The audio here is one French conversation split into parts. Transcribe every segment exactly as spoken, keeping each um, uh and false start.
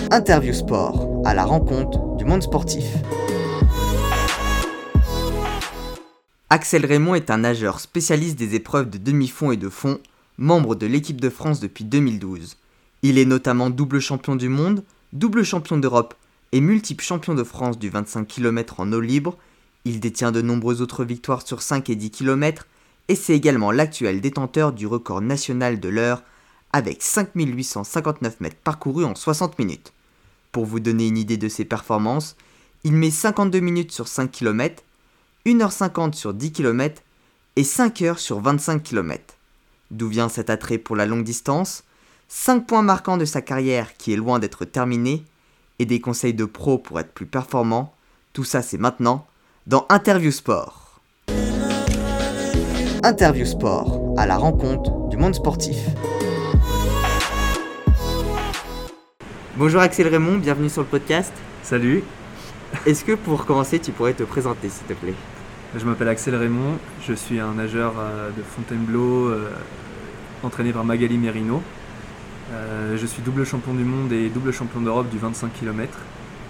Interview Sport, à la rencontre du monde sportif. Axel Reymond est un nageur spécialiste des épreuves de demi-fond et de fond, membre de l'équipe de France depuis deux mille douze. Il est notamment double champion du monde, double champion d'Europe et multiple champion de France du vingt-cinq kilomètres en eau libre. Il détient de nombreuses autres victoires sur cinq et dix kilomètres et c'est également l'actuel détenteur du record national de l'heure avec cinq mille huit cent cinquante-neuf mètres parcourus en soixante minutes. Pour vous donner une idée de ses performances, il met cinquante-deux minutes sur cinq kilomètres, une heure cinquante sur dix kilomètres et cinq heures sur vingt-cinq kilomètres. D'où vient cet attrait pour la longue distance? cinq points marquants de sa carrière qui est loin d'être terminée et des conseils de pro pour être plus performant. Tout ça c'est maintenant dans Interview Sport. Interview Sport, à la rencontre du monde sportif. Bonjour Axel Reymond, bienvenue sur le podcast. Salut. Est-ce que pour commencer tu pourrais te présenter s'il te plaît? Je m'appelle Axel Reymond, je suis un nageur de Fontainebleau euh, entraîné par Magali Merino. Euh, je suis double champion du monde et double champion d'Europe du vingt-cinq kilomètres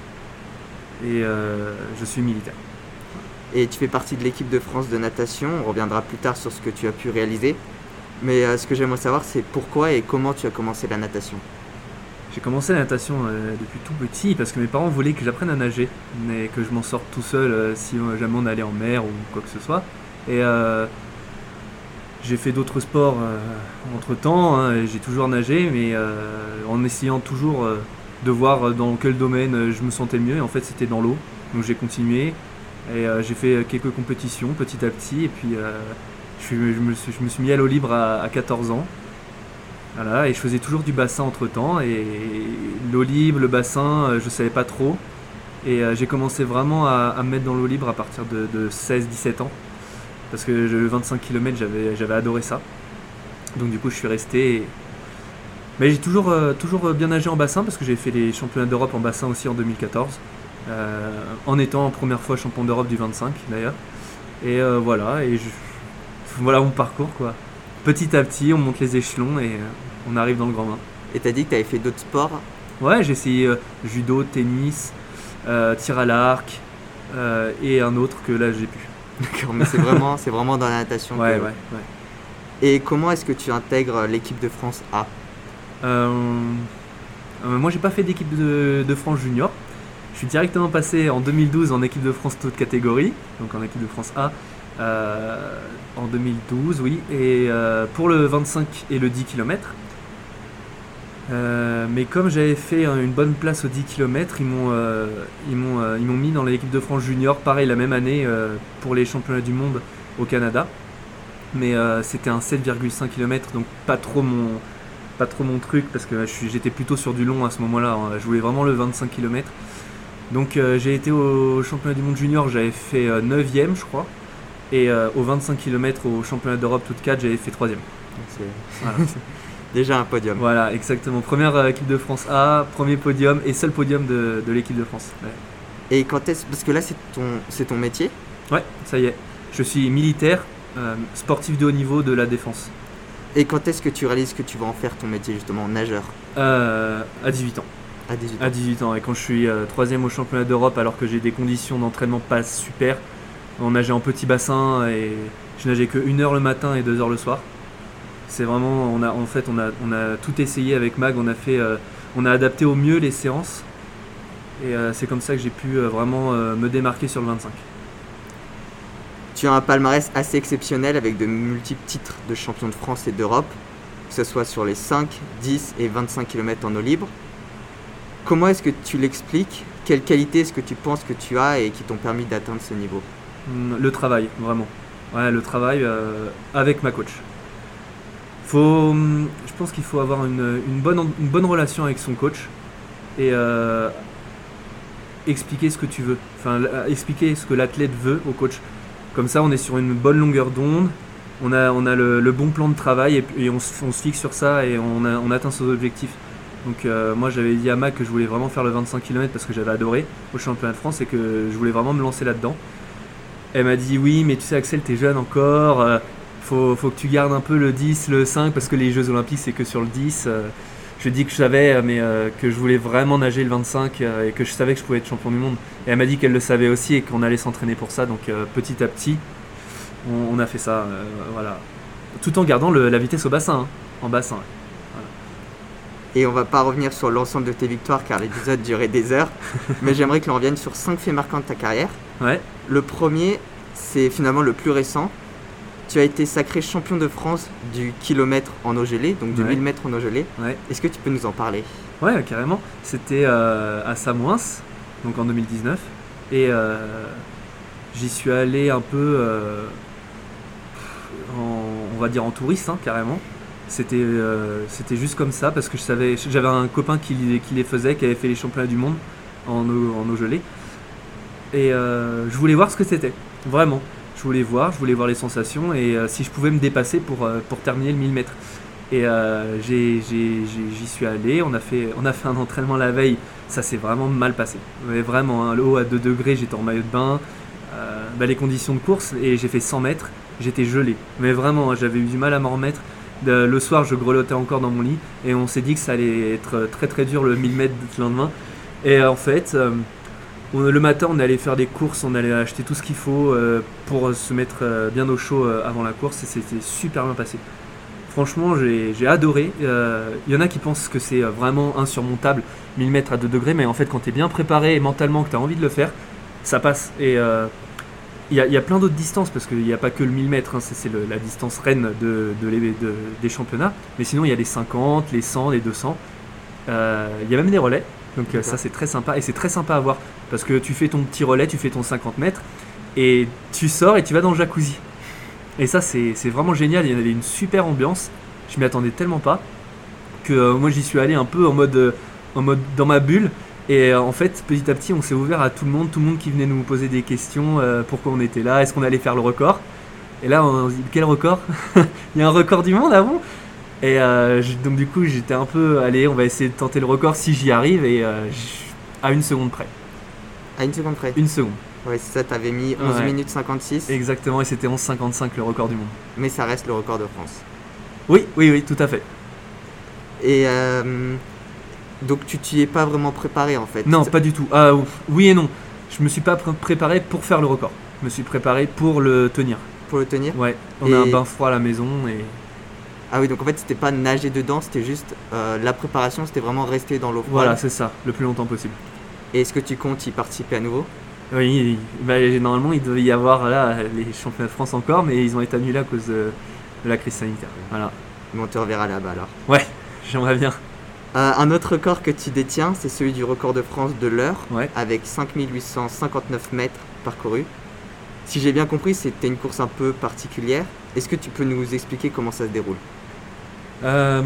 et euh, je suis militaire. Et tu fais partie de l'équipe de France de natation, on reviendra plus tard sur ce que tu as pu réaliser. Mais euh, ce que j'aimerais savoir c'est pourquoi et comment tu as commencé la natation. J'ai commencé la natation euh, depuis tout petit parce que mes parents voulaient que j'apprenne à nager, mais que je m'en sorte tout seul euh, si euh, jamais on allait en mer ou quoi que ce soit. Et euh, j'ai fait d'autres sports euh, entre temps, hein, j'ai toujours nagé, mais euh, en essayant toujours euh, de voir dans quel domaine euh, je me sentais le mieux. Et en fait, c'était dans l'eau, donc j'ai continué et euh, j'ai fait quelques compétitions petit à petit. Et puis, euh, je, suis, je, me suis, je me suis mis à l'eau libre à, à quatorze ans. Voilà, et je faisais toujours du bassin entre temps, et l'eau libre, le bassin, je ne savais pas trop. Et euh, j'ai commencé vraiment à, à me mettre dans l'eau libre à partir de, de seize dix-sept ans. Parce que le vingt-cinq kilomètres, j'avais, j'avais adoré ça. Donc du coup, je suis resté. Et... Mais j'ai toujours, euh, toujours bien nagé en bassin, parce que j'ai fait les championnats d'Europe en bassin aussi en deux mille quatorze. Euh, en étant première fois champion d'Europe du vingt-cinq d'ailleurs. Et euh, voilà, et je... voilà mon parcours quoi. Petit à petit, on monte les échelons et euh, on arrive dans le grand bain. Et t'as dit que t'avais fait d'autres sports? Ouais, j'ai essayé euh, judo, tennis, euh, tir à l'arc euh, et un autre que là j'ai pu. D'accord, mais c'est vraiment, c'est vraiment dans la natation. Ouais, que... ouais, ouais. Et comment est-ce que tu intègres l'équipe de France A? euh, euh, Moi, j'ai pas fait d'équipe de, de France junior. Je suis directement passé en deux mille douze en équipe de France toute catégorie, donc en équipe de France A. Euh, en deux mille douze, oui, et euh, pour le vingt-cinq et le dix kilomètres. Euh, mais comme j'avais fait une bonne place au dix kilomètres, ils m'ont, euh, ils m'ont, euh, ils m'ont mis dans l'équipe de France junior, pareil la même année euh, pour les championnats du monde au Canada. Mais euh, c'était un sept virgule cinq kilomètres, donc pas trop mon, pas trop mon truc, parce que je suis, j'étais plutôt sur du long à ce moment-là, hein. Je voulais vraiment le vingt-cinq kilomètres. Donc euh, j'ai été au championnat du monde junior, j'avais fait euh, neuvième je crois. Et euh, au vingt-cinq kilomètres au championnat d'Europe toute quatre, j'avais fait troisième. C'est... Voilà. Déjà un podium. Voilà, exactement. Première euh, équipe de France A, premier podium et seul podium de, de l'équipe de France. Ouais. Et quand est-ce... Parce que là, c'est ton, c'est ton métier? Ouais, ça y est. Je suis militaire, euh, sportif de haut niveau de la défense. Et quand est-ce que tu réalises que tu vas en faire ton métier, justement, nageur? euh, À dix-huit ans. À dix-huit ans. À dix-huit ans. Et quand je suis euh, troisième au championnat d'Europe, alors que j'ai des conditions d'entraînement pas super, on nageait en petit bassin et je nageais que une heure le matin et deux heures le soir. C'est vraiment, on a, en fait, on a, on a tout essayé avec Mag, on a fait, euh, on a adapté au mieux les séances et euh, c'est comme ça que j'ai pu euh, vraiment euh, me démarquer sur le vingt-cinq. Tu as un palmarès assez exceptionnel avec de multiples titres de champion de France et d'Europe, que ce soit sur les cinq, dix et vingt-cinq kilomètres en eau libre. Comment est-ce que tu l'expliques? Quelles qualités est-ce que tu penses que tu as et qui t'ont permis d'atteindre ce niveau? Le travail, vraiment. Ouais, le travail euh, avec ma coach. Faut, je pense qu'il faut avoir une, une, bonne, une bonne relation avec son coach et euh, expliquer ce que tu veux. Enfin, expliquer ce que l'athlète veut au coach. Comme ça, on est sur une bonne longueur d'onde, on a, on a le, le bon plan de travail et, et on, on se fixe sur ça et on, a, on atteint ses objectifs. Donc euh, moi j'avais dit à Mac que je voulais vraiment faire le vingt-cinq kilomètres parce que j'avais adoré au championnat de France et que je voulais vraiment me lancer là-dedans. Elle m'a dit oui mais tu sais Axel t'es jeune encore, euh, faut, faut que tu gardes un peu le dix, le cinq parce que les Jeux Olympiques c'est que sur le dix, euh, Je lui ai dit que je savais, mais euh, que je voulais vraiment nager le vingt-cinq euh, et que je savais que je pouvais être champion du monde. Et elle m'a dit qu'elle le savait aussi et qu'on allait s'entraîner pour ça. Donc euh, petit à petit, on, on a fait ça, euh, voilà. Tout en gardant le, la vitesse au bassin, hein, en bassin. Ouais. Et on va pas revenir sur l'ensemble de tes victoires car l'épisode durait des heures. Mais j'aimerais que l'on revienne sur cinq faits marquants de ta carrière. Ouais. Le premier, c'est finalement le plus récent. Tu as été sacré champion de France du kilomètre en eau gelée, donc du Ouais. mille mètres en eau gelée. Ouais. Est-ce que tu peux nous en parler ? Ouais, carrément. C'était euh, à Samoins, donc en deux mille dix-neuf. Et euh, j'y suis allé un peu, euh, en, on va dire en touriste, hein, carrément. C'était, euh, c'était juste comme ça, parce que je savais, j'avais un copain qui, qui les faisait, qui avait fait les championnats du monde en eau, en eau gelée. Et euh, je voulais voir ce que c'était, vraiment. Je voulais voir, je voulais voir les sensations, et euh, si je pouvais me dépasser pour, euh, pour terminer le mille mètres. Et euh, j'ai, j'ai, j'ai, j'y suis allé, on a, fait, on a fait un entraînement la veille, ça s'est vraiment mal passé. Mais vraiment, hein, l'eau à deux degrés, j'étais en maillot de bain, euh, bah, les conditions de course, et j'ai fait cent mètres, j'étais gelé. Mais vraiment, hein, j'avais eu du mal à m'en remettre. De, le soir, je grelottais encore dans mon lit, et on s'est dit que ça allait être très très dur le mille mètres le lendemain. Et euh, en fait, euh, on, le matin, on allait faire des courses, on allait acheter tout ce qu'il faut euh, pour se mettre euh, bien au chaud euh, avant la course, et c'était super bien passé. Franchement, j'ai, j'ai adoré. Il euh, y en a qui pensent que c'est vraiment insurmontable, mille mètres à deux degrés, mais en fait, quand tu es bien préparé et mentalement que tu as envie de le faire, ça passe. Et il euh, y, y a plein d'autres distances, parce qu'il n'y a pas que le mille mètres, hein, c'est, c'est le, la distance reine de, de, de, de, des championnats, mais sinon, il y a les cinquante, les cent, les deux cents. Il euh, y a même des relais, donc euh, ça, c'est très sympa. Et c'est très sympa à voir, parce que tu fais ton petit relais, tu fais ton cinquante mètres, et tu sors et tu vas dans le jacuzzi. Et ça, c'est, c'est vraiment génial. Il y en avait une super ambiance. Je m'y attendais tellement pas que euh, moi, j'y suis allé un peu en mode, euh, en mode dans ma bulle. Et euh, en fait, petit à petit, on s'est ouvert à tout le monde. Tout le monde qui venait nous poser des questions. Euh, pourquoi on était là ? Est-ce qu'on allait faire le record ? Et là, on se dit, quel record ? Il y a un record du monde avant ? Et euh, je, donc du coup, j'étais un peu, allez, on va essayer de tenter le record si j'y arrive. Et euh, à une seconde près. À une seconde près ? Une seconde. Ouais, c'est ça, t'avais mis onze Ouais. minutes cinquante-six. Exactement, et c'était onze cinquante-cinq le record du monde. Mais ça reste le record de France. Oui, oui, oui, tout à fait. Et euh, donc tu t'y es pas vraiment préparé en fait. Non, pas du tout. Ah, oui et non. Je me suis pas pr- préparé pour faire le record. Je me suis préparé pour le tenir. Pour le tenir ? Ouais, on Et- a un bain froid à la maison et... Ah oui, donc en fait c'était pas nager dedans, c'était juste euh, la préparation, c'était vraiment rester dans l'eau froide. Voilà, c'est ça, le plus longtemps possible. Et est-ce que tu comptes y participer à nouveau ? Oui, bah, normalement il devait y avoir là les championnats de France encore, mais ils ont été annulés à cause de, de la crise sanitaire. Voilà. Mais on te reverra là-bas alors. Ouais, j'aimerais bien. Euh, un autre record que tu détiens, c'est celui du record de France de l'heure, Ouais. avec cinq mille huit cent cinquante-neuf mètres parcourus. Si j'ai bien compris, c'était une course un peu particulière. Est-ce que tu peux nous expliquer comment ça se déroule ? Euh,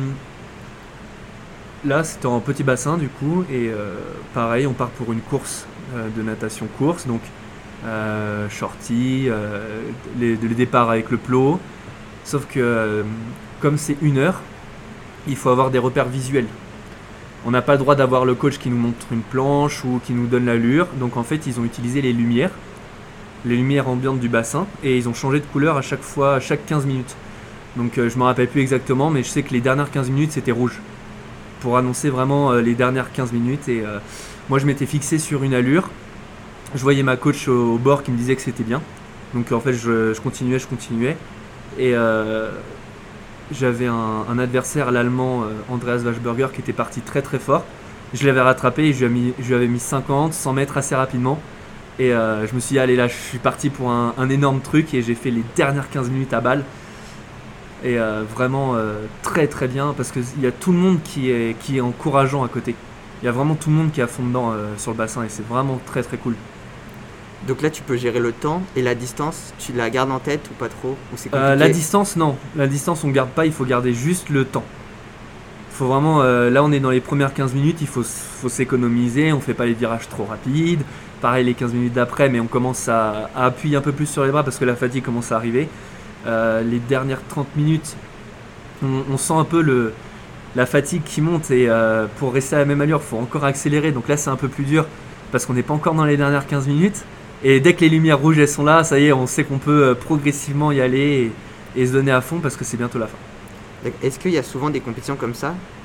Là, c'était en petit bassin du coup, et euh, pareil, on part pour une course euh, de natation course, donc euh, shorty, euh, les, les départs avec le plot. Sauf que euh, comme c'est une heure, il faut avoir des repères visuels. On n'a pas le droit d'avoir le coach qui nous montre une planche ou qui nous donne l'allure, donc en fait, ils ont utilisé les lumières, les lumières ambiantes du bassin, et ils ont changé de couleur à chaque fois, à chaque quinze minutes. Donc euh, je me rappelle plus exactement, mais je sais que les dernières quinze minutes c'était rouge, pour annoncer vraiment euh, les dernières quinze minutes. Et euh, moi je m'étais fixé sur une allure, je voyais ma coach au, au bord qui me disait que c'était bien, donc en fait je, je continuais, je continuais, et euh, j'avais un, un adversaire, l'allemand euh, Andreas Waschberger, qui était parti très très fort. Je l'avais rattrapé et je lui, avais mis, je lui avais mis cinquante, cent mètres assez rapidement. Et euh, je me suis dit, allez là, je suis parti pour un, un énorme truc, et j'ai fait les dernières quinze minutes à balle. Et euh, vraiment euh, très très bien, parce qu'il y a tout le monde qui est, qui est encourageant à côté. Il y a vraiment tout le monde qui est à fond dedans euh, sur le bassin, et c'est vraiment très très cool. Donc là tu peux gérer le temps et la distance, tu la gardes en tête ou pas trop, ou c'est compliqué ? Euh, la distance, non. La distance, on garde pas, il faut garder juste le temps. Faut vraiment, euh, là on est dans les premières quinze minutes, il faut, faut s'économiser, on fait pas les virages trop rapides. Pareil les quinze minutes d'après, mais on commence à, à appuyer un peu plus sur les bras parce que la fatigue commence à arriver. Euh, les dernières trente minutes, on, on sent un peu le, la fatigue qui monte, et euh, pour rester à la même allure, il faut encore accélérer. Donc là c'est un peu plus dur parce qu'on n'est pas encore dans les dernières quinze minutes. Et dès que les lumières rouges elles sont là, ça y est, on sait qu'on peut euh, progressivement y aller et, et se donner à fond parce que c'est bientôt la fin. Est-ce qu'il y a souvent des compétitions comme ça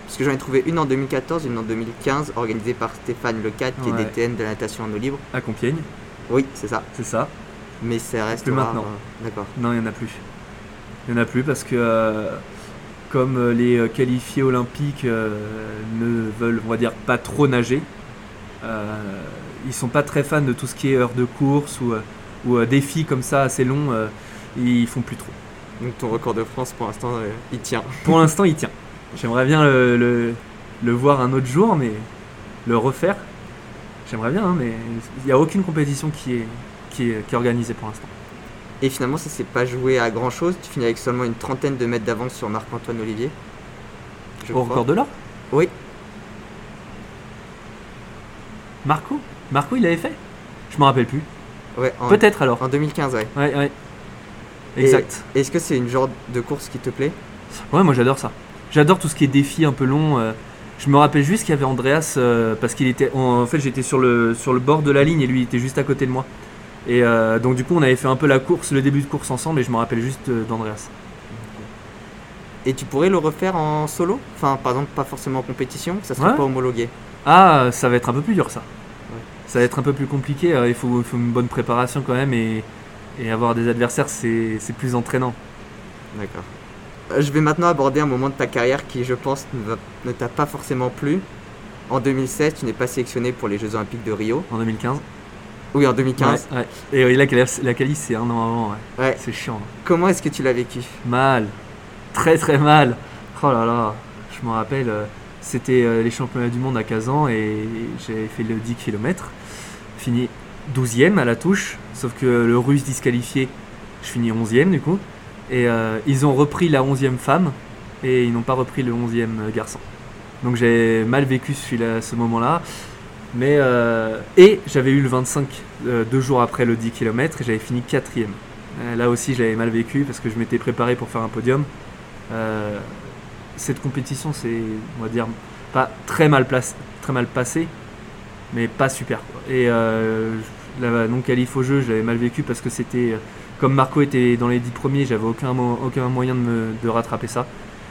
Parce que j'en ai trouvé une en deux mille quatorze, une en deux mille quinze, organisée par Stéphane Lecade, qui Ouais. est D T N de la natation en eau libre. À Compiègne, Oui, c'est ça. c'est ça. Mais ça reste Plus rare, maintenant. euh, D'accord. Non, il n'y en a plus. Il n'y en a plus parce que euh, comme euh, les euh, qualifiés olympiques euh, ne veulent, on va dire, pas trop nager, euh, ils sont pas très fans de tout ce qui est heures de course ou, euh, ou euh, défis comme ça assez longs, euh, ils font plus trop. Donc ton record de France, pour l'instant, euh, il tient. Pour l'instant, il tient. J'aimerais bien le, le, le voir un autre jour, mais le refaire, j'aimerais bien, hein, mais il n'y a aucune compétition qui est, qui est, qui est organisée pour l'instant. Et finalement, ça s'est pas joué à grand chose. Tu finis avec seulement une trentaine de mètres d'avance sur Marc-Antoine Olivier. Je Au crois. record de l'or Oui. Marco Marco, il l'avait fait Je me rappelle plus. Ouais, en, Peut-être alors. en deux mille quinze, ouais. Ouais, ouais. Et Exact. Est-ce que c'est une genre de course qui te plaît? Ouais, moi j'adore ça. J'adore tout ce qui est défi un peu long. euh. Je me rappelle juste qu'il y avait Andreas euh, parce qu'il était. En fait, j'étais sur le, sur le bord de la ligne et lui il était juste à côté de moi. Et euh, donc, du coup, on avait fait un peu la course, le début de course ensemble et je me rappelle juste euh, d'Andreas. Et tu pourrais le refaire en solo? Enfin, par exemple, pas forcément en compétition, ça serait Ouais. pas homologué. Ah, ça va être un peu plus dur ça. Ouais. Ça va être un peu plus compliqué. euh, Il faut, il faut une bonne préparation quand même et, et avoir des adversaires, c'est c'est plus entraînant. D'accord. Euh, Je vais maintenant aborder un moment de ta carrière qui, je pense, ne, va- ne t'a pas forcément plu. En deux mille seize, tu n'es pas sélectionné pour les Jeux Olympiques de Rio. En deux mille quinze. Oui, en deux mille quinze. Ouais, ouais. Et oui, là, la, la qualif, c'est un an avant. Ouais. Ouais. C'est chiant. Comment est-ce que tu l'as vécu? Mal. Très très mal. Oh là là. Je me rappelle, euh, c'était euh, les championnats du monde à Kazan et j'avais fait le dix kilomètres. Fini douzième à la touche. Sauf que le russe disqualifié, je finis onzième du coup. Et euh, ils ont repris la onzième femme et ils n'ont pas repris le onzième garçon. Donc j'ai mal vécu celui-là, ce moment-là. Mais euh, et j'avais eu le vingt-cinq euh, deux jours après le dix kilomètres et j'avais fini quatrième. Euh, là aussi, je l'avais mal vécu parce que je m'étais préparé pour faire un podium. Euh, cette compétition, c'est, on va dire, pas très mal, place, très mal passé, mais pas super, quoi. Et euh, la non-qualif au jeu, je l'avais mal vécu parce que c'était. Comme Marco était dans les dix premiers, j'avais aucun, mo- aucun moyen de, me, de rattraper ça.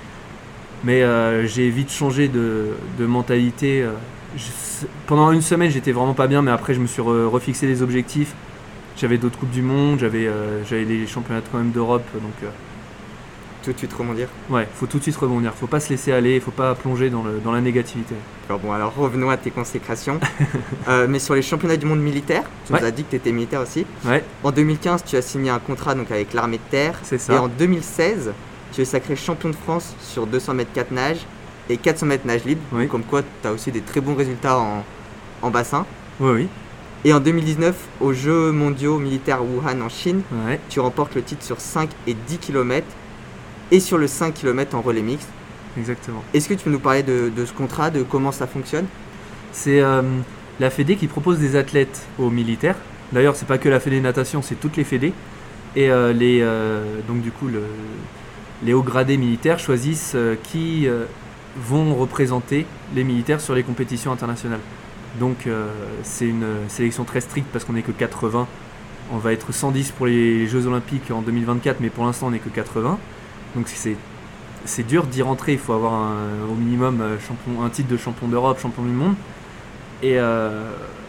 Mais euh, j'ai vite changé de, de mentalité. euh, Je- pendant une semaine, j'étais vraiment pas bien, mais après, je me suis re- refixé des objectifs. J'avais d'autres Coupes du Monde, j'avais euh, j'avais les championnats quand même d'Europe. Donc, euh, Tout de suite rebondir. ouais, faut tout de suite rebondir. Faut pas se laisser aller, faut pas plonger dans, le, dans la négativité. Alors bon, alors revenons à tes consécrations. Euh, mais sur les championnats du monde militaire, tu Ouais. nous as dit que tu étais militaire aussi. Ouais, En deux mille quinze, tu as signé un contrat donc, avec l'armée de terre. c'est ça. Et en deux mille seize, tu es sacré champion de France sur deux cents mètres quatre nages et quatre cents mètres nage libre. Oui. Donc, comme quoi, tu as aussi des très bons résultats en, en bassin. Oui, oui. Et en deux mille dix-neuf, aux Jeux mondiaux militaires Wuhan en Chine, Ouais. tu remportes le titre sur cinq et dix kilomètres et sur le cinq kilomètres en relais mixte. Exactement. Est-ce que tu peux nous parler de, de ce contrat, de comment ça fonctionne? C'est euh, la Fédé qui propose des athlètes aux militaires. D'ailleurs, c'est pas que la Fédé natation, c'est toutes les Fédés. Et euh, les, euh, donc du coup, le, les hauts gradés militaires choisissent euh, qui euh, vont représenter les militaires sur les compétitions internationales. Donc euh, c'est une sélection très stricte parce qu'on n'est que quatre-vingts. On va être cent dix pour les Jeux Olympiques en deux mille vingt-quatre, mais pour l'instant on n'est que quatre-vingts. Donc c'est, c'est dur d'y rentrer, il faut avoir un, au minimum euh, champion, un titre de champion d'Europe, champion du monde. Et euh,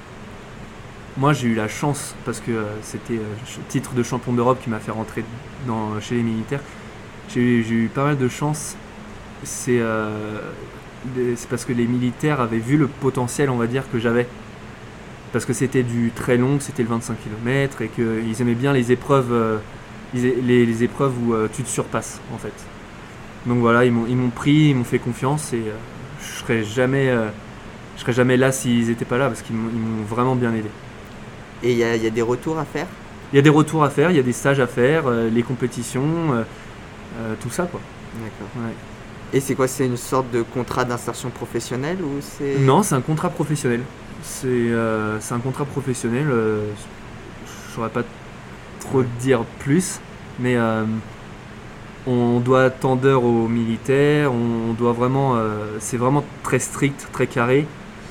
moi j'ai eu la chance, parce que euh, c'était le euh, titre de champion d'Europe qui m'a fait rentrer dans, chez les militaires. J'ai eu, j'ai eu pas mal de chance. C'est, euh, des- c'est parce que les militaires avaient vu le potentiel, on va dire, que j'avais. Parce que c'était du très long, c'était le vingt-cinq kilomètres et qu'ils aimaient bien les épreuves, euh, ils a- les, les épreuves où euh, tu te surpasses en fait. Donc voilà, ils m'ont, ils m'ont pris, ils m'ont fait confiance et euh, je serais jamais, euh, je serais jamais là s'ils n'étaient pas là parce qu'ils m'ont, ils m'ont vraiment bien aidé. Et il y, a- il y a des retours à faire? Il y a des retours à faire, il y a des stages à faire, euh, les compétitions, euh, euh, tout ça quoi. D'accord. Ouais. Et c'est quoi? C'est une sorte de contrat d'insertion professionnelle ou c'est... Non, c'est un contrat professionnel. C'est, euh, c'est un contrat professionnel. euh, je saurais pas trop te dire plus, mais euh, on doit tant d'heures aux militaires. On doit vraiment, euh, c'est vraiment très strict, très carré.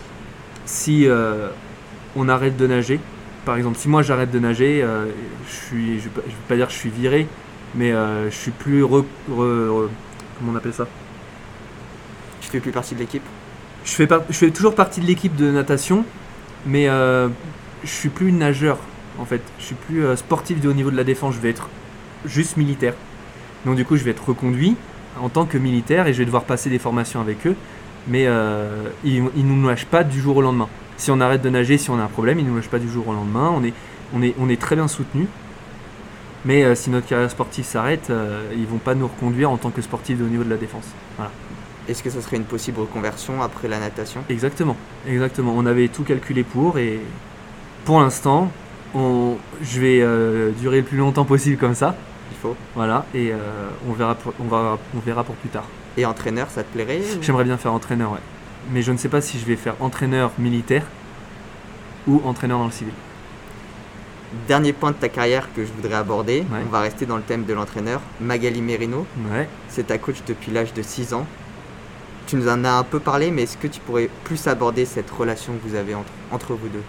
Si euh, on arrête de nager, par exemple, si moi j'arrête de nager, euh, je suis, je vais pas, je vais pas dire que je suis viré, mais euh, je suis plus re- re- re- comment on appelle ça? Tu Tu fais plus partie de l'équipe ? Je fais, par- je fais toujours partie de l'équipe de natation, mais euh, je suis plus nageur en fait. Je suis plus euh, sportif de haut niveau de la défense, je vais être juste militaire. Donc du coup, je vais être reconduit en tant que militaire et je vais devoir passer des formations avec eux, mais euh, ils ne nous lâchent pas du jour au lendemain. Si on arrête de nager, si on a un problème, ils ne nous lâchent pas du jour au lendemain. On est, on est, on est très bien soutenus. Mais euh, si notre carrière sportive s'arrête, euh, ils ne vont pas nous reconduire en tant que sportif de haut niveau de la défense. Voilà. Est-ce que ça serait une possible reconversion après la natation ? Exactement, exactement. On avait tout calculé pour et pour l'instant, on, je vais euh, durer le plus longtemps possible comme ça. Il faut. Voilà, et euh, on, verra pour, on, va, on verra pour plus tard. Et entraîneur, ça te plairait ou... J'aimerais bien faire entraîneur, ouais. Mais je ne sais pas si je vais faire entraîneur militaire ou entraîneur dans le civil. Dernier point de ta carrière que je voudrais aborder, Ouais. on va rester dans le thème de l'entraîneur. Magali Merino, Ouais. c'est ta coach depuis l'âge de six ans. Tu nous en as un peu parlé, mais est-ce que tu pourrais plus aborder cette relation que vous avez entre, entre vous deux ?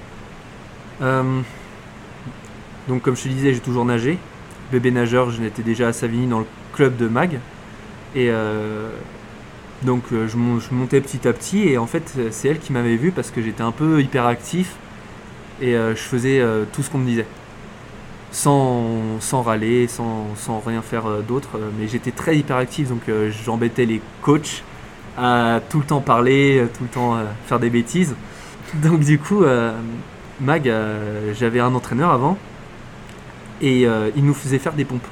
Euh, donc comme je te disais, j'ai toujours nagé. Bébé nageur, je n'étais déjà à Savigny dans le club de Mag. Et euh, donc euh, je, mon- je montais petit à petit et en fait c'est elle qui m'avait vu parce que j'étais un peu hyperactif et euh, je faisais euh, tout ce qu'on me disait. Sans, sans râler, sans, sans rien faire euh, d'autre. euh, Mais j'étais très hyperactif donc euh, j'embêtais les coachs à tout le temps parler, euh, tout le temps euh, faire des bêtises. Donc du coup, euh, Mag, euh, j'avais un entraîneur avant et euh, il nous faisait faire des pompes.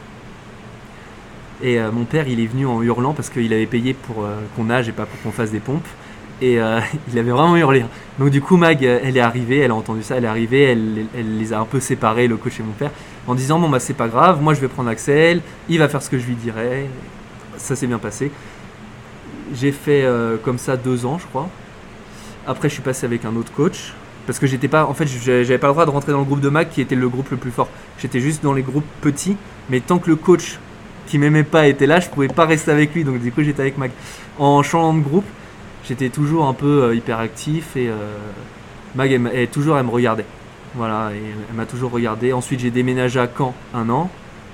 Et euh, mon père, il est venu en hurlant parce qu'il avait payé pour euh, qu'on nage et pas pour qu'on fasse des pompes. Et euh, il avait vraiment hurlé. hein. Donc du coup, Mag, euh, elle est arrivée, elle a entendu ça, elle est arrivée, elle, elle les a un peu séparés, le coach et mon père, en disant bon bah c'est pas grave, moi je vais prendre Axel, il va faire ce que je lui dirai. Ça s'est bien passé. J'ai fait euh, comme ça deux ans, je crois. Après, je suis passé avec un autre coach parce que j'étais pas, en fait, j'avais j'avais pas le droit de rentrer dans le groupe de Mag qui était le groupe le plus fort. J'étais juste dans les groupes petits, mais tant que le coach qui m'aimait pas était là, je pouvais pas rester avec lui. Donc du coup, j'étais avec Mag. En changeant de groupe, j'étais toujours un peu euh, hyperactif et euh, Mag, elle, m'a- elle, toujours, elle me regardait. Voilà, et elle m'a toujours regardé. Ensuite, j'ai déménagé à Caen un an.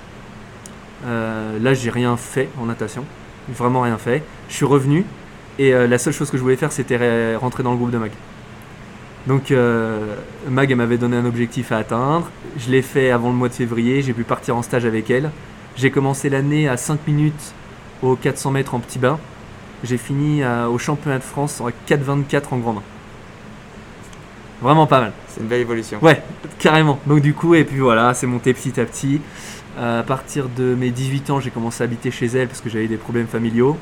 Euh, là, j'ai rien fait en natation, vraiment rien fait. Je suis revenu et euh, la seule chose que je voulais faire, c'était re- rentrer dans le groupe de Mag. Donc euh, Mag, elle m'avait donné un objectif à atteindre. Je l'ai fait avant le mois de février. J'ai pu partir en stage avec elle. J'ai commencé l'année à cinq minutes au quatre cents mètres en petit bain. J'ai fini à- au championnat de France en quatre vingt-quatre en grand bain. Vraiment pas mal. C'est une belle évolution. Ouais, carrément. Donc du coup, et puis voilà, c'est monté petit à petit. Euh, à partir de mes dix-huit ans, j'ai commencé à habiter chez elle parce que j'avais des problèmes familiaux.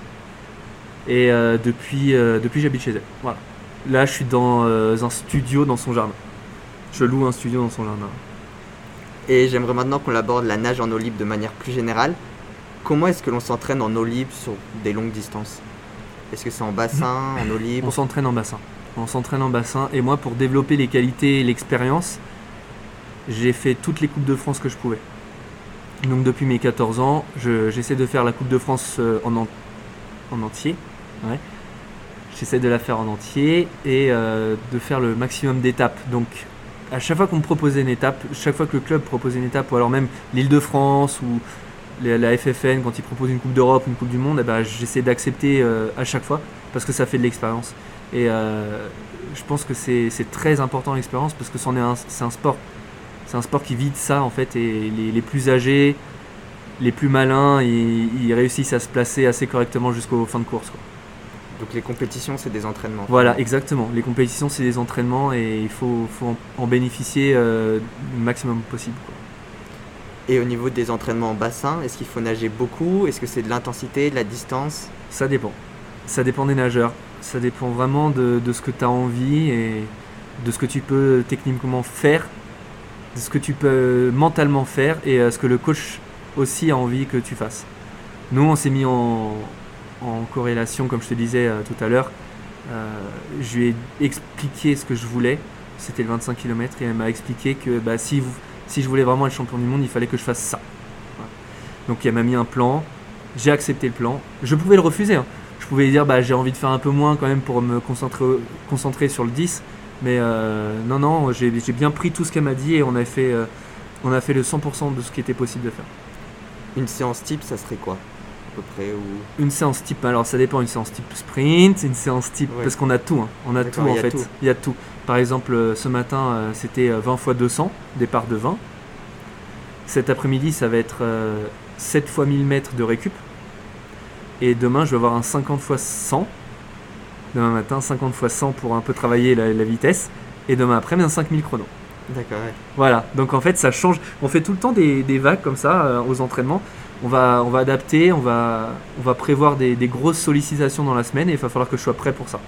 Et euh, depuis, euh, depuis j'habite chez elle. Voilà. Là, je suis dans euh, un studio dans son jardin. Je loue un studio dans son jardin. Et j'aimerais maintenant qu'on aborde la nage en eau libre de manière plus générale. Comment est-ce que l'on s'entraîne en eau libre sur des longues distances ? Est-ce que c'est en bassin, en eau libre ? On s'entraîne en bassin. On s'entraîne en bassin. Et moi, pour développer les qualités et l'expérience, j'ai fait toutes les Coupes de France que je pouvais. Donc depuis mes quatorze ans, je- j'essaie de faire la Coupe de France euh, en, en, en entier. Ouais. J'essaie de la faire en entier et euh, de faire le maximum d'étapes. Donc à chaque fois qu'on me proposait une étape, chaque fois que le club proposait une étape, ou alors même l'Île-de-France ou la, la F F N, quand ils proposent une Coupe d'Europe, une Coupe du Monde, eh ben, j'essaie d'accepter euh, à chaque fois parce que ça fait de l'expérience. Et euh, je pense que c'est c'est très important l'expérience parce que c'en est un, c'est un sport. C'est un sport qui vit de ça en fait et les, les plus âgés, les plus malins, ils, ils réussissent à se placer assez correctement jusqu'aux fins de course, quoi. Donc les compétitions, c'est des entraînements. Voilà, exactement. Les compétitions, c'est des entraînements et il faut, faut en, en bénéficier euh, le maximum possible, quoi. Et au niveau des entraînements en bassin, est-ce qu'il faut nager beaucoup ? Est-ce que c'est de l'intensité, de la distance ? Ça dépend. Ça dépend des nageurs. Ça dépend vraiment de, de ce que tu as envie et de ce que tu peux techniquement faire, de ce que tu peux mentalement faire et euh, ce que le coach aussi a envie que tu fasses. Nous, on s'est mis en, en corrélation, comme je te disais euh, tout à l'heure. Euh, je lui ai expliqué ce que je voulais. C'était le vingt-cinq kilomètres et elle m'a expliqué que bah, si, vous- si je voulais vraiment être champion du monde, il fallait que je fasse ça. Voilà. Donc elle m'a mis un plan. J'ai accepté le plan. Je pouvais le refuser, hein. Je pouvais dire bah, j'ai envie de faire un peu moins quand même pour me concentrer, concentrer sur le dix. Mais euh, non, non, j'ai j'ai bien pris tout ce qu'elle m'a dit et on a, fait, euh, on a fait le cent pour cent de ce qui était possible de faire. Une séance type, ça serait quoi ? peu près ou... Une séance type, alors ça dépend, une séance type sprint, une séance type, Ouais. parce qu'on a tout, hein. On a tout D'accord, en il y a fait, tout. il y a tout. Par exemple, euh, ce matin, euh, c'était euh, vingt fois deux cents, départ de vingt. Cet après-midi, ça va être euh, sept fois mille mètres de récup. Et demain, je vais avoir un cinquante fois cent. Demain matin, cinquante fois cent pour un peu travailler la, la vitesse. Et demain après, un cinq mille chrono. D'accord, ouais. Voilà, donc en fait ça change, on fait tout le temps des, des vagues comme ça euh, aux entraînements, on va, on va adapter, on va, on va prévoir des, des grosses sollicitations dans la semaine et il va falloir que je sois prêt pour ça.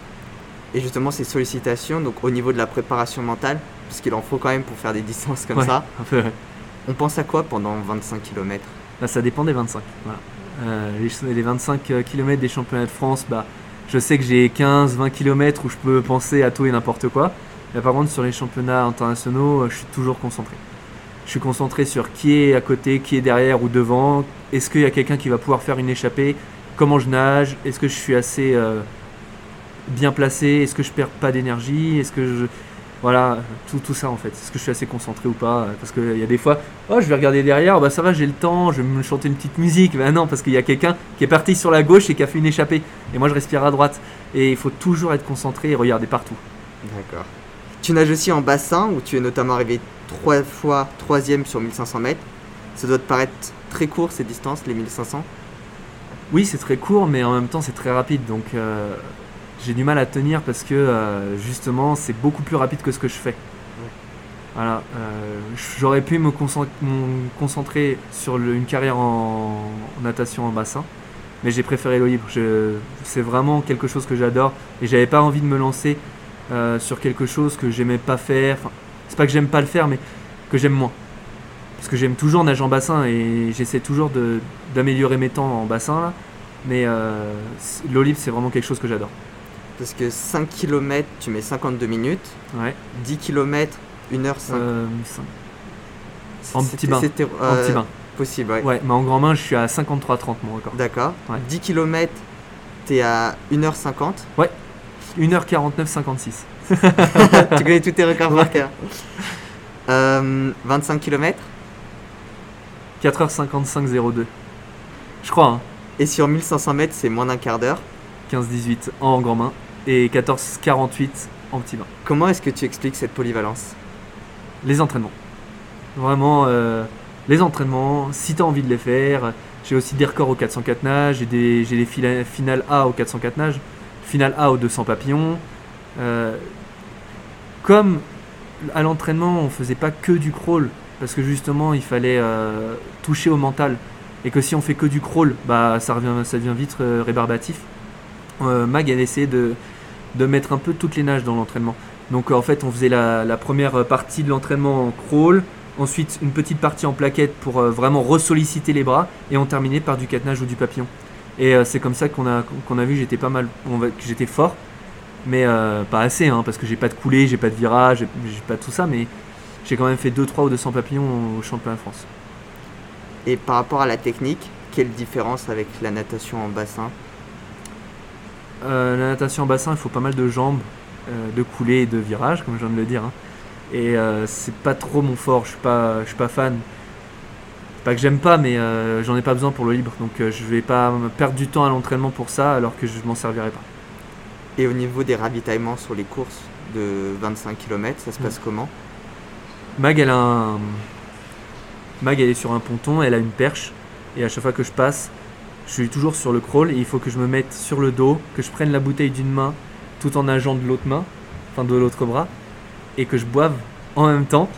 Et justement, ces sollicitations, donc au niveau de la préparation mentale, parce qu'il en faut quand même pour faire des distances comme Ouais, ça, un peu, ouais. on pense à quoi pendant vingt-cinq kilomètres? Bah, ça dépend des vingt-cinq. Voilà. Euh, les, les vingt-cinq kilomètres des championnats de France, bah, je sais que j'ai quinze vingt kilomètres où je peux penser à tout et n'importe quoi. Mais par contre, sur les championnats internationaux, je suis toujours concentré. Je suis concentré sur qui est à côté, qui est derrière ou devant. Est-ce qu'il y a quelqu'un qui va pouvoir faire une échappée? Comment je nage? Est-ce que je suis assez euh, bien placé? Est-ce que je perds pas d'énergie? Est-ce que je... Voilà, tout, tout ça en fait. Est-ce que je suis assez concentré ou pas? Parce qu'il y a des fois, oh, je vais regarder derrière, bah ça va, j'ai le temps, je vais me chanter une petite musique. Ben non, parce qu'il y a quelqu'un qui est parti sur la gauche et qui a fait une échappée. Et moi, je respire à droite. Et il faut toujours être concentré et regarder partout. D'accord. Tu nages aussi en bassin, où tu es notamment arrivé trois fois troisième sur mille cinq cents mètres. Ça doit te paraître très court ces distances, les mille cinq cents? Oui, c'est très court, mais en même temps, c'est très rapide. Donc, euh, j'ai du mal à tenir parce que, euh, justement, c'est beaucoup plus rapide que ce que je fais. Ouais. Voilà. Euh, j'aurais pu me concentrer, me concentrer sur le- une carrière en, en natation en bassin, mais j'ai préféré l'eau libre. Je- c'est vraiment quelque chose que j'adore et j'avais pas envie de me lancer euh, sur quelque chose que j'aimais pas faire. Enfin, c'est pas que j'aime pas le faire, mais que j'aime moins. Parce que j'aime toujours nager en bassin et j'essaie toujours de, d'améliorer mes temps en bassin là. Mais euh, c'est- l'eau libre, c'est vraiment quelque chose que j'adore. Parce que cinq kilomètres, tu mets cinquante-deux minutes. Ouais. dix kilomètres, une heure cinq. Euh, ça- en petit bain. C'était en euh, petit bain. possible, ouais. Ouais, mais en grand bain, je suis à cinquante-trois trente mon record. D'accord. Ouais. dix kilomètres, t'es à une heure cinquante. une heure quarante-neuf cinquante-six. Tu connais tous tes records par cœur. Euh, vingt-cinq kilomètres. quatre heures cinquante-cinq zéro deux. Je crois, hein. Et sur mille cinq cents mètres, c'est moins d'un quart d'heure. quinze dix-huit en grand bain et quatorze quarante-huit en petit bain. Comment est-ce que tu expliques cette polyvalence? Les entraînements. Vraiment, euh, les entraînements, si tu as envie de les faire. J'ai aussi des records au quatre cent quatre nages, j'ai des, j'ai des fila- finales A au quatre cent quatre nages, finale A au deux cents papillons. Euh, comme à l'entraînement, on faisait pas que du crawl, parce que justement, il fallait euh, toucher au mental. Et que si on fait que du crawl, bah, ça, revient, ça devient vite euh, rébarbatif. Euh, Mag, elle essayait de, de mettre un peu toutes les nages dans l'entraînement. Donc euh, en fait, on faisait la, la première partie de l'entraînement en crawl, ensuite une petite partie en plaquette pour euh, vraiment ressolliciter les bras, et on terminait par du quatre nages ou du papillon. Et euh, c'est comme ça qu'on a, qu'on a vu que j'étais pas mal, on va- que j'étais fort, mais euh, pas assez, hein, parce que j'ai pas de coulée, j'ai pas de virage, j'ai, j'ai pas tout ça, mais j'ai quand même fait deux trois ou deux cents papillons au championnat de France. Et par rapport à la technique, quelle différence avec la natation en bassin? Euh, la natation en bassin, il faut pas mal de jambes, euh, de coulées et de virages, comme je viens de le dire, hein. Et euh, c'est pas trop mon fort, je suis pas, je suis pas fan. C'est pas que j'aime pas, mais euh, j'en ai pas besoin pour le libre, donc euh, je vais pas me perdre du temps à l'entraînement pour ça, alors que je m'en servirai pas. Et au niveau des ravitaillements sur les courses de vingt-cinq kilomètres, ça se passe comment? Mag, elle a un... Mag, elle est sur un ponton, elle a une perche, et à chaque fois que je passe, je suis toujours sur le crawl, et il faut que je me mette sur le dos, que je prenne la bouteille d'une main, tout en nageant de l'autre main, enfin de l'autre bras, et que je boive en même temps,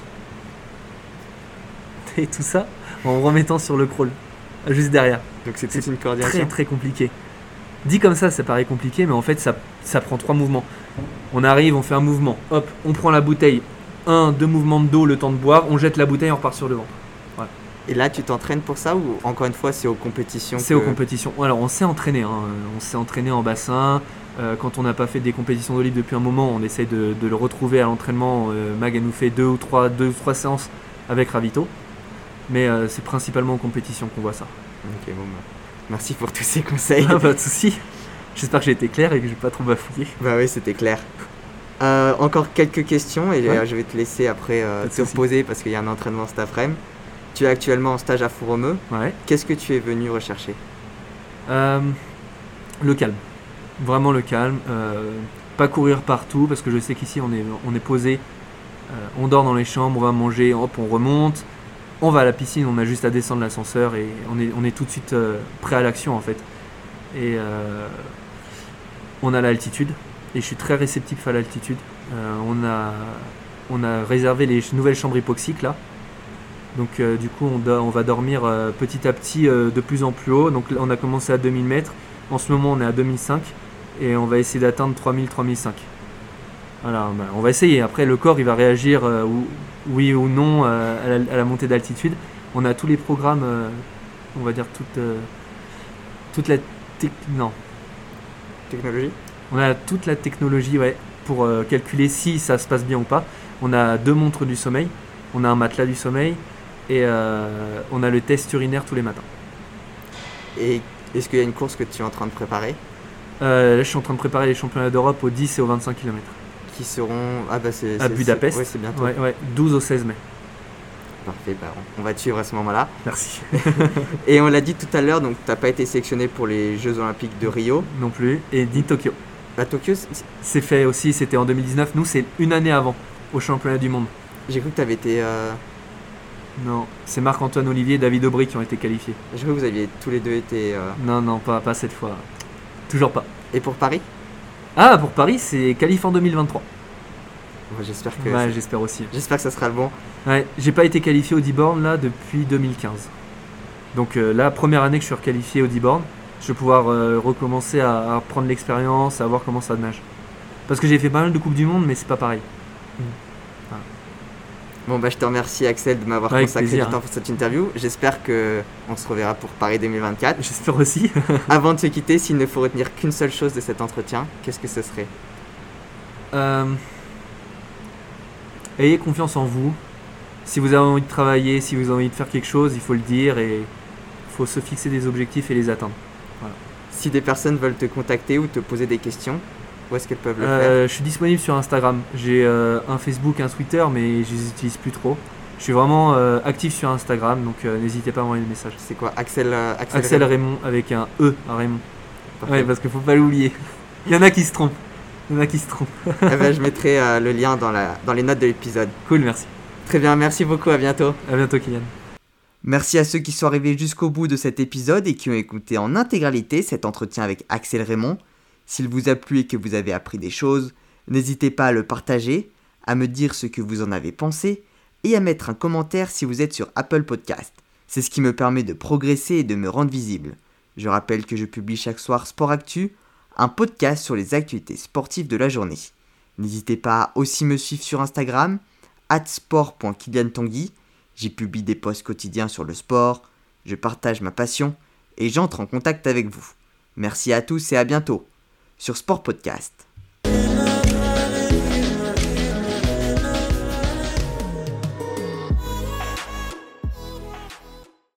et tout ça en me remettant sur le crawl, juste derrière. Donc c'est toute C'est une coordination. Très très compliqué. Dit comme ça, ça paraît compliqué, mais en fait, ça, ça prend trois mouvements. On arrive, on fait un mouvement, hop, on prend la bouteille, un, deux mouvements de dos, le temps de boire, on jette la bouteille, on repart sur le ventre. Et là, tu t'entraînes pour ça ou encore une fois, c'est aux compétitions C'est que- aux compétitions. Alors, on s'est entraîné, hein. On s'est entraîné en bassin. Euh, quand on n'a pas fait des compétitions d'eau libre depuis un moment, on essaye de, de le retrouver à l'entraînement. Euh, Mag, elle nous fait deux ou trois, deux ou trois séances avec Ravito. Mais euh, c'est principalement aux compétitions qu'on voit ça. Ok, bon, bah, merci pour tous ces conseils. Ah, pas de soucis. J'espère que j'ai été clair et que j'ai pas trop bafouillé. Bah oui, c'était clair. Euh, encore quelques questions et Ouais. euh, je vais te laisser après euh, Pas de te soucis. reposer parce qu'il y a un entraînement cet après-midi. Tu es actuellement en stage à Fouromeux. Ouais. Qu'est-ce que tu es venu rechercher? Euh, le calme. Vraiment le calme. Euh, pas courir partout parce que je sais qu'ici on est, on est posé. Euh, on dort dans les chambres, on va manger, hop, on remonte. On va à la piscine, on a juste à descendre l'ascenseur et on est, on est tout de suite euh, prêt à l'action en fait. Et euh, on a l'altitude. Et je suis très réceptif à l'altitude. Euh, on, a, on a réservé les nouvelles chambres hypoxiques là. Donc euh, du coup on, do- on va dormir euh, petit à petit euh, de plus en plus haut. Donc on a commencé à deux mille mètres. En ce moment on est à deux mille cinq. Et on va essayer d'atteindre trois mille, trois mille cinq. Voilà, bah, on va essayer. Après le corps il va réagir euh, ou, oui ou non euh, à, la, à la montée d'altitude. On a tous les programmes, euh, on va dire toute, euh, toute la tec- non. Technologie. On a toute la technologie ouais, pour euh, calculer si ça se passe bien ou pas. On a deux montres du sommeil, on a un matelas du sommeil et euh, on a le test urinaire tous les matins. Et est-ce qu'il y a une course que tu es en train de préparer euh, Là je suis en train de préparer les championnats d'Europe aux dix et aux vingt-cinq kilomètres. Qui seront ah bah c'est, à c'est, Budapest. C'est, ouais, c'est bientôt. Ouais, ouais, douze au seize mai. Parfait, bah, on va te suivre à ce moment-là. Merci. Et on l'a dit tout à l'heure, donc tu n'as pas été sélectionné pour les Jeux Olympiques de Rio. Non plus, et ni Tokyo. À Tokyo, c'est... C'est fait aussi, c'était en deux mille dix-neuf. Nous, c'est une année avant, au championnat du monde. J'ai cru que tu avais été. Euh... Non, c'est Marc-Antoine Olivier et David Aubry qui ont été qualifiés. J'ai cru que vous aviez tous les deux été. Euh... Non, non, pas, pas cette fois. Toujours pas. Et pour Paris ? Ah, pour Paris, c'est qualif en deux mille vingt-trois. Ouais, j'espère que. Ouais, c'est... j'espère aussi. J'espère que ça sera le bon. Ouais, j'ai pas été qualifié au D-Born là depuis deux mille quinze. Donc euh, la première année que je suis requalifié au D-Born, je vais pouvoir euh, recommencer à, à prendre l'expérience, à voir comment ça nage. Parce que j'ai fait pas mal de Coupes du Monde, mais c'est pas pareil. Mmh. Voilà. Bon bah je te remercie Axel de m'avoir Avec consacré plaisir, du temps hein. pour cette interview. J'espère que on se reverra pour Paris deux mille vingt-quatre. J'espère aussi. Avant de se quitter, s'il ne faut retenir qu'une seule chose de cet entretien, qu'est-ce que ce serait ? euh... Ayez confiance en vous. Si vous avez envie de travailler, si vous avez envie de faire quelque chose, il faut le dire et il faut se fixer des objectifs et les atteindre. Voilà. Si des personnes veulent te contacter ou te poser des questions, où est-ce qu'elles peuvent le Euh, faire ? je suis disponible sur Instagram. J'ai euh, un Facebook, un Twitter, mais je les utilise plus trop. Je suis vraiment euh, actif sur Instagram, donc euh, n'hésitez pas à m'envoyer des messages. C'est quoi Axel, euh, Axel, Axel Raymond. Raymond avec un E à Raymond. Parfait. Ouais, parce qu'il faut pas l'oublier. Il y en a qui se trompent. Il y en a qui se trompent. Eh ben, je mettrai euh, le lien dans, la, dans les notes de l'épisode. Cool, merci. Très bien, merci beaucoup, à bientôt. À bientôt, Kylian. Merci à ceux qui sont arrivés jusqu'au bout de cet épisode et qui ont écouté en intégralité cet entretien avec Axel Raymond. S'il vous a plu et que vous avez appris des choses, n'hésitez pas à le partager, à me dire ce que vous en avez pensé et à mettre un commentaire si vous êtes sur Apple Podcast. C'est ce qui me permet de progresser et de me rendre visible. Je rappelle que je publie chaque soir Sport Actu, un podcast sur les actualités sportives de la journée. N'hésitez pas à aussi me suivre sur Instagram, arobase sport point kylian tanguy. J'y publie des posts quotidiens sur le sport, je partage ma passion et j'entre en contact avec vous. Merci à tous et à bientôt sur Sport Podcast.